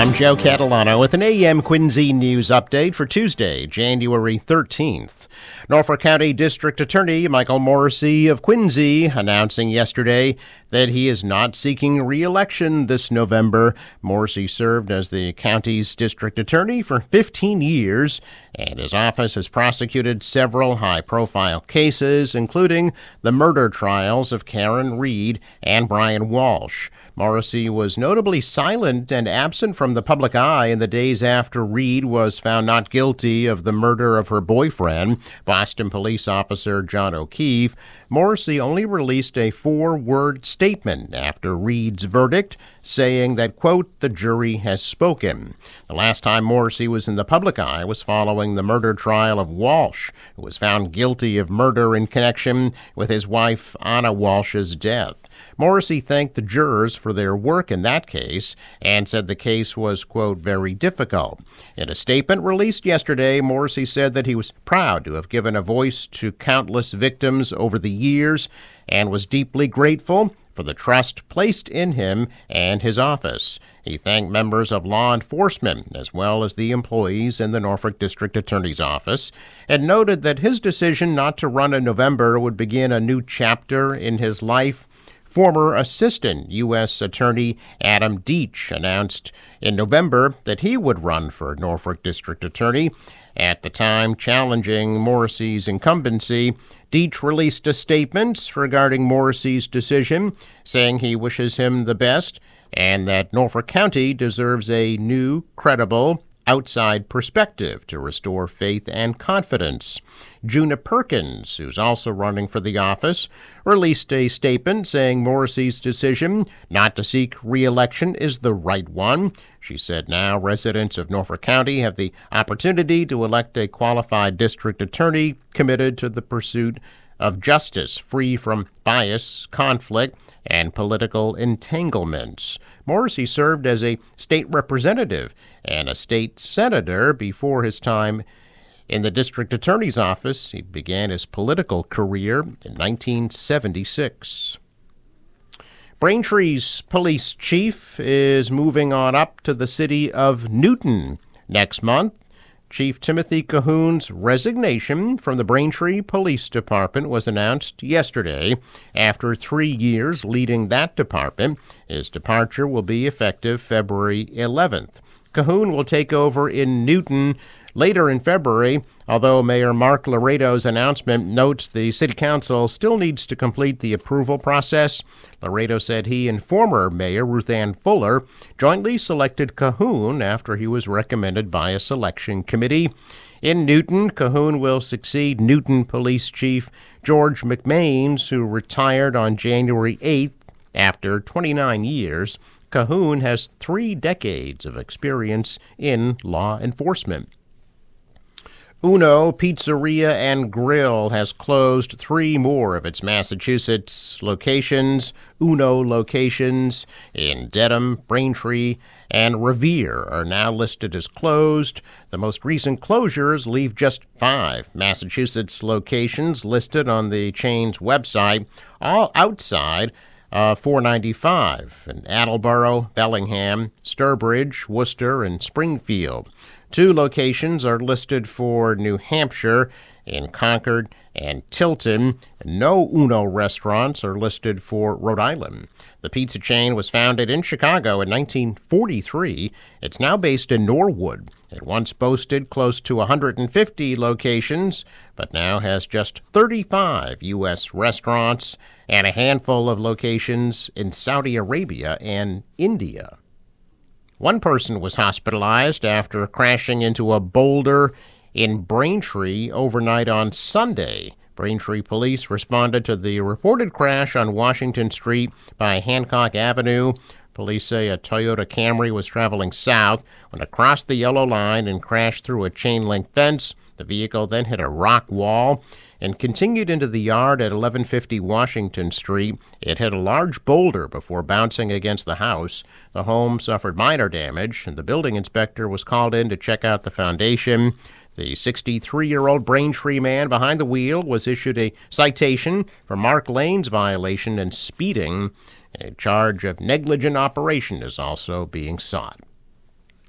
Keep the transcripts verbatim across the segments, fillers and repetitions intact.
I'm Joe Catalano with an A M Quincy News update for Tuesday, January thirteenth. Norfolk County District Attorney Michael Morrissey of Quincy announcing yesterday that he is not seeking re-election this November. Morrissey served as the county's district attorney for fifteen years, and his office has prosecuted several high-profile cases, including the murder trials of Karen Reed and Brian Walsh. Morrissey was notably silent and absent from the public eye in the days after Reed was found not guilty of the murder of her boyfriend, Boston police officer John O'Keefe. Morrissey only released a four-word statement after Reed's verdict, saying that, quote, the jury has spoken. The last time Morrissey was in the public eye was following the murder trial of Walsh, who was found guilty of murder in connection with his wife Anna Walsh's death. Morrissey thanked the jurors for their work in that case and said the case was, quote, very difficult. In a statement released yesterday, Morrissey said that he was proud to have given a voice to countless victims over the years and was deeply grateful for the trust placed in him and his office. He thanked members of law enforcement as well as the employees in the Norfolk District Attorney's Office and noted that his decision not to run in November would begin a new chapter in his life. Former Assistant U S Attorney Adam Deach announced in November that he would run for Norfolk District Attorney. At the time challenging Morrissey's incumbency, Deach released a statement regarding Morrissey's decision, saying he wishes him the best and that Norfolk County deserves a new, credible, outside perspective to restore faith and confidence. Juna Perkins, who's also running for the office, released a statement saying Morrissey's decision not to seek re-election is the right one. She said now residents of Norfolk County have the opportunity to elect a qualified district attorney committed to the pursuit of justice, free from bias, conflict, and political entanglements. Morrissey served as a state representative and a state senator before his time in the district attorney's office. He began his political career in nineteen seventy-six. Braintree's police chief is moving on up to the city of Newton next month. Chief Timothy Cahoon's resignation from the Braintree Police Department was announced yesterday. After three years leading that department, his departure will be effective February eleventh. Cahoon will take over in Newton later in February, although Mayor Mark Laredo's announcement notes the city council still needs to complete the approval process. Laredo said he and former Mayor Ruth Ann Fuller jointly selected Cahoon after he was recommended by a selection committee. In Newton, Cahoon will succeed Newton Police Chief George McMains, who retired on January eighth after twenty-nine years. Cahoon has three decades of experience in law enforcement. Uno Pizzeria and Grill has closed three more of its Massachusetts locations. Uno locations in Dedham, Braintree, and Revere are now listed as closed. The most recent closures leave just five Massachusetts locations listed on the chain's website, all outside Uh, four ninety-five in Attleboro, Bellingham, Sturbridge, Worcester, and Springfield. Two locations are listed for New Hampshire in Concord and Tilton. No Uno restaurants are listed for Rhode Island. The pizza chain was founded in Chicago in nineteen forty-three. It's now based in Norwood. It once boasted close to one hundred fifty locations, but now has just thirty-five U S restaurants and a handful of locations in Saudi Arabia and India. One person was hospitalized after crashing into a boulder in Braintree overnight on Sunday. Braintree police responded to the reported crash on Washington Street by Hancock Avenue. Police say a Toyota Camry was traveling south when it crossed the yellow line and crashed through a chain-link fence. The vehicle then hit a rock wall and continued into the yard at eleven fifty Washington Street. It hit a large boulder before bouncing against the house. The home suffered minor damage, and the building inspector was called in to check out the foundation. The sixty-three-year-old Braintree man behind the wheel was issued a citation for Mark Lane's violation and speeding. A charge of negligent operation is also being sought.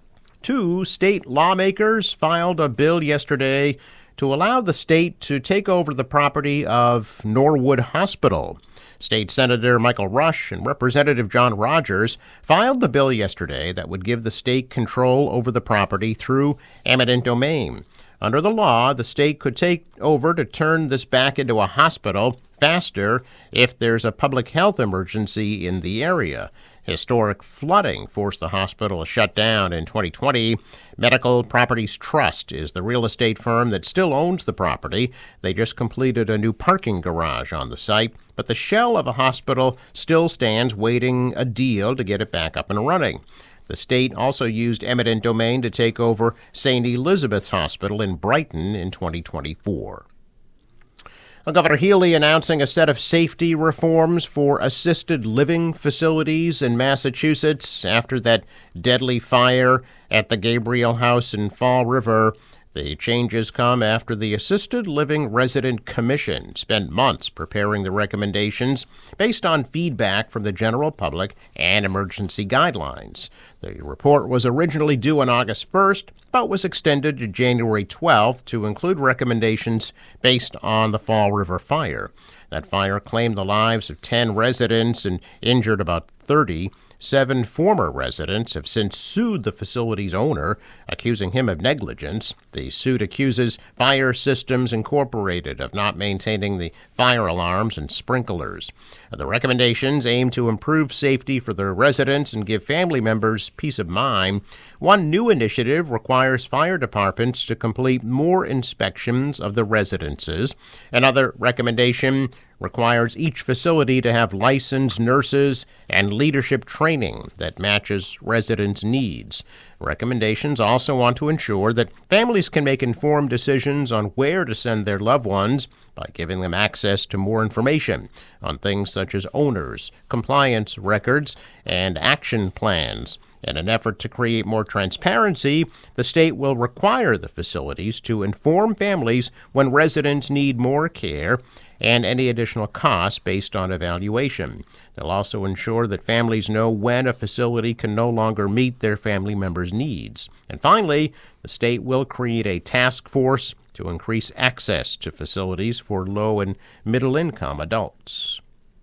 Two state lawmakers filed a bill yesterday to allow the state to take over the property of Norwood Hospital. State Senator Michael Rush and Representative John Rogers filed the bill yesterday that would give the state control over the property through eminent domain. Under the law, the state could take over to turn this back into a hospital faster if there's a public health emergency in the area. Historic flooding forced the hospital to shut down in twenty twenty. Medical Properties Trust is the real estate firm that still owns the property. They just completed a new parking garage on the site, but the shell of a hospital still stands waiting a deal to get it back up and running. The state also used eminent domain to take over Saint Elizabeth's Hospital in Brighton in twenty twenty-four. Well, Governor Healey announcing a set of safety reforms for assisted living facilities in Massachusetts after that deadly fire at the Gabriel House in Fall River. The changes come after the Assisted Living Resident Commission spent months preparing the recommendations based on feedback from the general public and emergency guidelines. The report was originally due on August first, but was extended to January twelfth to include recommendations based on the Fall River fire. That fire claimed the lives of ten residents and injured about thirty. Seven former residents have since sued the facility's owner, accusing him of negligence. The suit accuses Fire Systems Incorporated of not maintaining the fire alarms and sprinklers. The recommendations aim to improve safety for the residents and give family members peace of mind. One new initiative requires fire departments to complete more inspections of the residences. Another recommendation requires each facility to have licensed nurses and leadership training that matches residents' needs. Recommendations also want to ensure that families can make informed decisions on where to send their loved ones by giving them access to more information on things such as owners, compliance records, and action plans. In an effort to create more transparency, the state will require the facilities to inform families when residents need more care and any additional costs based on evaluation. They'll also ensure that families know when a facility can no longer meet their family members' needs. And finally, the state will create a task force to increase access to facilities for low and middle-income adults.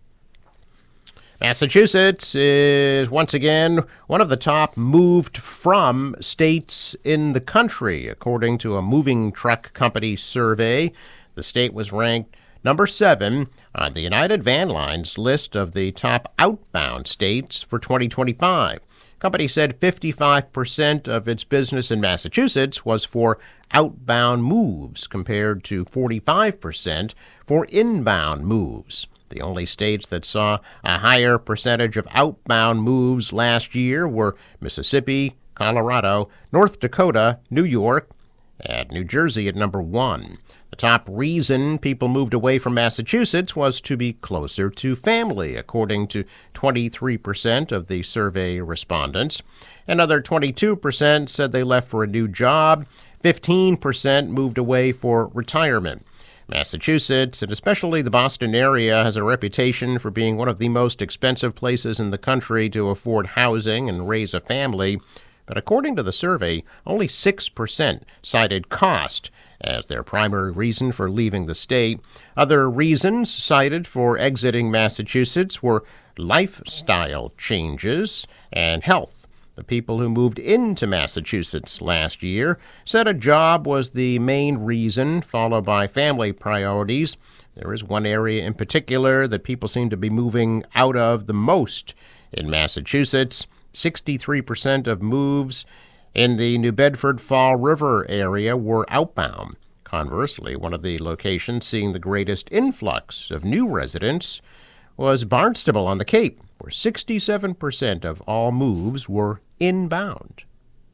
Massachusetts is once again one of the top moved from states in the country, according to a moving truck company survey. The state was ranked number seven on the United Van Line's list of the top outbound states for twenty twenty-five. The company said fifty-five percent of its business in Massachusetts was for outbound moves, compared to forty-five percent for inbound moves. The only states that saw a higher percentage of outbound moves last year were Mississippi, Colorado, North Dakota, New York, and New Jersey at number one. The top reason people moved away from Massachusetts was to be closer to family, according to twenty-three percent of the survey respondents. Another twenty-two percent said they left for a new job. fifteen percent moved away for retirement. Massachusetts, and especially the Boston area, has a reputation for being one of the most expensive places in the country to afford housing and raise a family. But according to the survey, only six percent cited cost as their primary reason for leaving the state. Other reasons cited for exiting Massachusetts were lifestyle changes and health. The people who moved into Massachusetts last year said a job was the main reason, followed by family priorities. There is one area in particular that people seem to be moving out of the most in Massachusetts. sixty-three percent of moves in the New Bedford Fall River area were outbound. Conversely, one of the locations seeing the greatest influx of new residents was Barnstable on the Cape, where sixty-seven percent of all moves were inbound.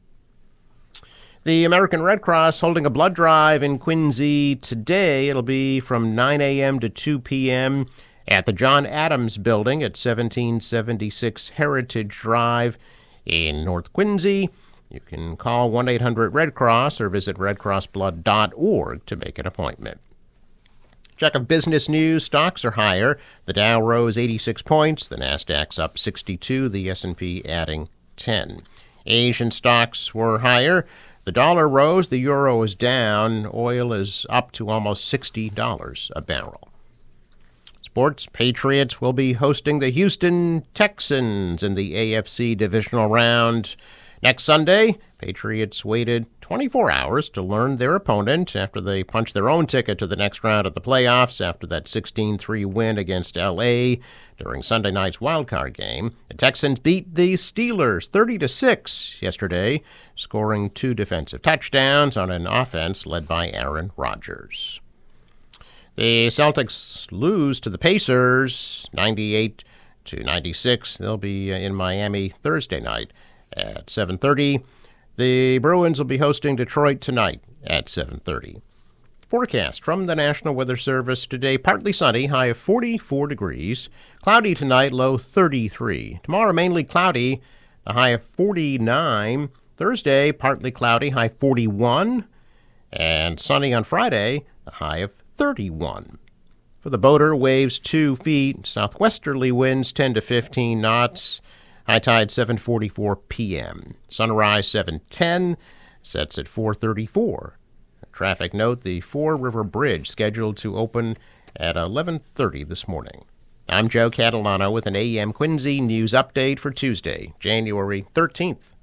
The American Red Cross holding a blood drive in Quincy today. It'll be from nine a.m. to two p.m. at the John Adams Building at seventeen seventy-six Heritage Drive in North Quincy. You can call one eight hundred red cross or visit red cross blood dot org to make an appointment. Check of business news. Stocks are higher. The Dow rose eighty-six points. The Nasdaq's up sixty-two. The S and P adding ten. Asian stocks were higher. The dollar rose, the euro is down. Oil is up to almost sixty dollars a barrel. Sports, Patriots will be hosting the Houston Texans in the A F C divisional round next Sunday. Patriots waited twenty-four hours to learn their opponent after they punched their own ticket to the next round of the playoffs after that sixteen three win against L A during Sunday night's wildcard game. The Texans beat the Steelers thirty to six yesterday, scoring two defensive touchdowns on an offense led by Aaron Rodgers. The Celtics lose to the Pacers ninety-eight to ninety-six. They'll be in Miami Thursday night at seven thirty. The Bruins will be hosting Detroit tonight at seven thirty. Forecast from the National Weather Service today: partly sunny, high of forty-four degrees. Cloudy tonight, low thirty-three. Tomorrow, mainly cloudy, a high of forty-nine. Thursday, partly cloudy, high forty-one. And sunny on Friday, a high of thirty-one. For the boater, waves two feet, southwesterly winds ten to fifteen knots. High tide seven forty-four p.m. Sunrise seven ten, sets at four thirty-four. Traffic note: the Four River Bridge scheduled to open at eleven thirty this morning. I'm Joe Catalano with an A M Quincy news update for Tuesday, January thirteenth.